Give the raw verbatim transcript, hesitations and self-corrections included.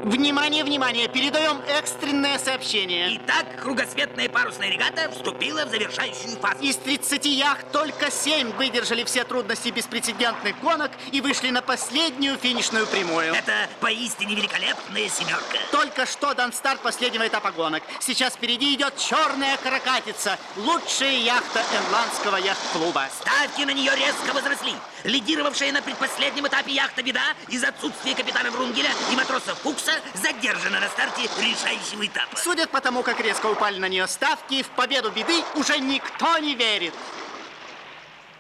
Внимание, внимание! Передаем экстренное сообщение. Итак, кругосветная парусная регата вступила в завершающую фазу. Из тридцати яхт только семь выдержали все трудности беспрецедентных гонок и вышли на последнюю финишную прямую. Это поистине великолепная семерка. Только что дан старт последнего этапа гонок. Сейчас впереди идет черная каракатица. Лучшая яхта ирландского яхт-клуба. Ставки на нее резко возросли. Лидировавшая на предпоследнем этапе яхта «Беда» из отсутствия капитана Врунгеля и матроса Фукса задержана на старте решающего этапа. Судя по тому, как резко упали на нее ставки, в победу «Беды» уже никто не верит.